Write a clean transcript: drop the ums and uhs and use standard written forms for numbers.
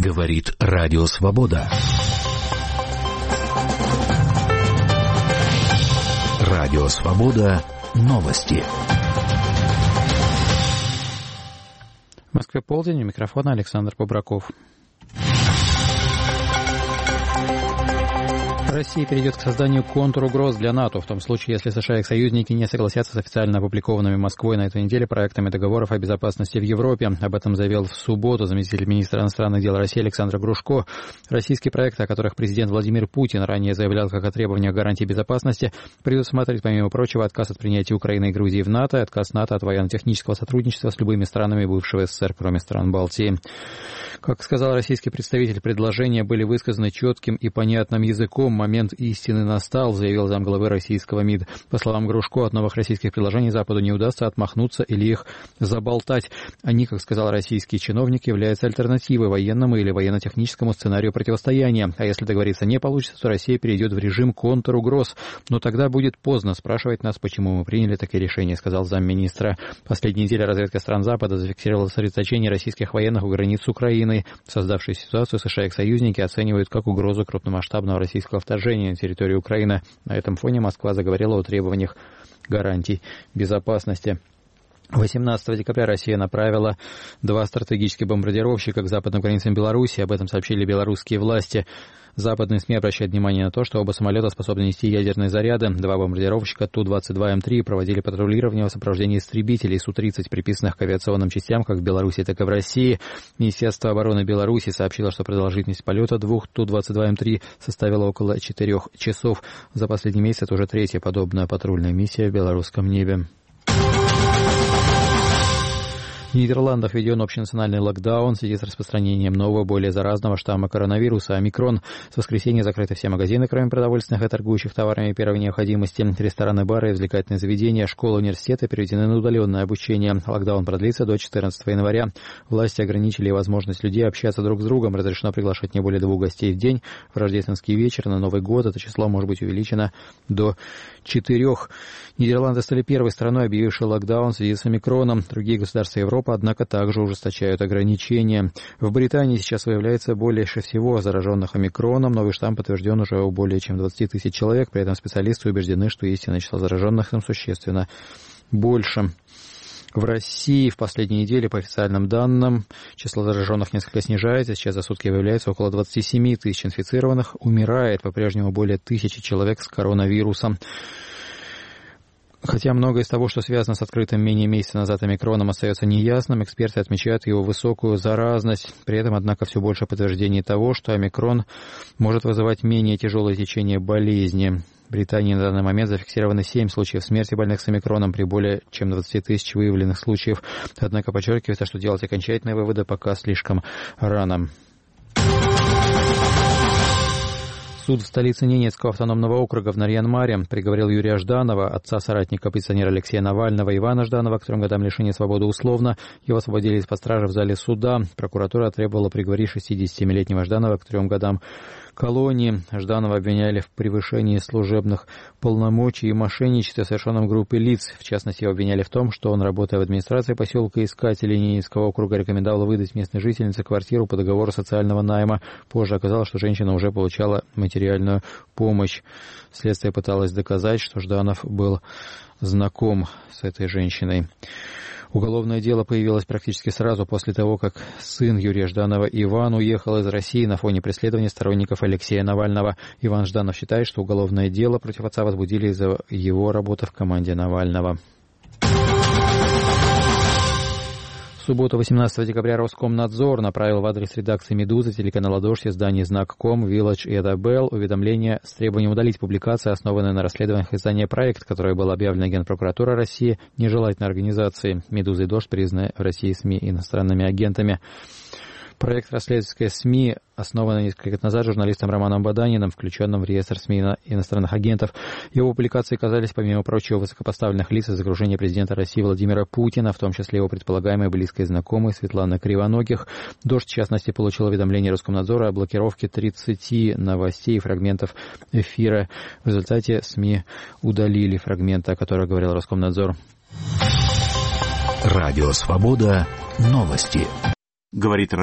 Говорит Радио Свобода. Радио Свобода. Новости. В Москве полдень, у микрофона Александр Бобраков. Россия перейдет к созданию контругроз для НАТО, в том случае, если США и их союзники не согласятся с официально опубликованными Москвой на этой неделе проектами договоров о безопасности в Европе. Об этом заявил в субботу заместитель министра иностранных дел России Александр Грушко. Российские проекты, о которых президент Владимир Путин ранее заявлял как о требованиях гарантии безопасности, предусматривают, помимо прочего, отказ от принятия Украины и Грузии в НАТО и отказ НАТО от военно-технического сотрудничества с любыми странами бывшего СССР, кроме стран Балтии. Как сказал российский представитель, предложения были высказаны четким и понятным языком. Момент истины настал, заявил замглавы российского МИД. По словам Грушко, от новых российских предложений Западу не удастся отмахнуться или их заболтать. Они, как сказал российский чиновник, являются альтернативой военному или военно-техническому сценарию противостояния. А если договориться не получится, то Россия перейдет в режим контругроз. Но тогда будет поздно спрашивать нас, почему мы приняли такие решения, сказал замминистра. Последние недели разведка стран Запада зафиксировала сосредоточение российских военных у границ с Украиной. Создавшуюся ситуацию США и их союзники оценивают как угрозу крупномасштабного российского вторжения на территорию Украины. На этом фоне Москва заговорила о требованиях гарантий безопасности. 18 декабря Россия направила 2 стратегических бомбардировщика к западным границам Беларуси. Об этом сообщили белорусские власти. Западные СМИ обращают внимание на то, что оба самолета способны нести ядерные заряды. 2 бомбардировщика Ту-22М3 проводили патрулирование в сопровождении истребителей Су-30, приписанных к авиационным частям как в Беларуси, так и в России. Министерство обороны Беларуси сообщило, что продолжительность полета 2 Ту-22М3 составила около 4 часов. За последний месяц это уже 3-я подобная патрульная миссия в белорусском небе. В Нидерландах введен общенациональный локдаун в связи с распространением нового, более заразного штамма коронавируса омикрон. С воскресенья закрыты все магазины, кроме продовольственных и торгующих товарами первой необходимости. Рестораны, бары, развлекательные заведения, школы, университеты переведены на удаленное обучение. Локдаун продлится до 14 января. Власти ограничили возможность людей общаться друг с другом. Разрешено приглашать не более 2 гостей в день. В рождественский вечер, на Новый год это число может быть увеличено до 4. Нидерланды стали первой страной, объявившей локдаун в связи с омикроном. Другие государства Европы, однако, также ужесточают ограничения. В Британии сейчас выявляется больше всего зараженных омикроном. Новый штамм подтвержден уже у более чем 20 тысяч человек. При этом специалисты убеждены, что истинное число зараженных там существенно больше. В России в последние недели, по официальным данным, число зараженных несколько снижается. Сейчас за сутки выявляется около 27 тысяч инфицированных. Умирает по-прежнему более 1000 человек с коронавирусом. Хотя многое из того, что связано с открытым менее месяца назад омикроном, остается неясным, эксперты отмечают его высокую заразность. При этом, однако, все больше подтверждений того, что омикрон может вызывать менее тяжелое течение болезни. В Британии на данный момент зафиксировано 7 случаев смерти больных с омикроном при более чем 20 тысяч выявленных случаев. Однако подчеркивается, что делать окончательные выводы пока слишком рано. Суд в столице Ненецкого автономного округа в Нарьян-Маре приговорил Юрия Жданова, отца соратника оппозиционера Алексея Навального, Ивана Жданова, к 3 годам лишения свободы условно. Его освободили из-под стражи в зале суда. Прокуратура требовала приговорить 67-летнего Жданова к 3 годам колонии. Жданова обвиняли в превышении служебных полномочий и мошенничестве, совершенном группой лиц. В частности, его обвиняли в том, что он, работая в администрации поселка Искателей Ненецкого округа, рекомендовал выдать местной жительнице квартиру по договору социального найма. Позже оказалось, что женщина уже получала материальную помощь. Следствие пыталось доказать, что Жданов был знаком с этой женщиной. Уголовное дело появилось практически сразу после того, как сын Юрия Жданова Иван уехал из России на фоне преследования сторонников Алексея Навального. Иван Жданов считает, что уголовное дело против отца возбудили из-за его работы в команде Навального. В субботу, 18 декабря, Роскомнадзор направил в адрес редакции «Медузы», телеканала «Дождь», изданий «Знак.ком», «Village» и «Эдабелл» уведомление с требованием удалить публикации, основанные на расследованиях издания «Проект», которое было объявлено Генпрокуратурой России нежелательной организацией. «Медуза» и «Дождь» признаны в России СМИ иностранными агентами. Проект «Расследовательская СМИ» основан несколько лет назад журналистом Романом Баданиным, включенным в реестр СМИ иностранных агентов. Его публикации касались, помимо прочего, высокопоставленных лиц из окружения президента России Владимира Путина, в том числе его предполагаемой близкой знакомой Светланы Кривоногих. «Дождь», в частности, получил уведомление Роскомнадзора о блокировке 30 новостей и фрагментов эфира. В результате СМИ удалили фрагменты, о которых говорил Роскомнадзор. Радио Свобода. Новости. Говорит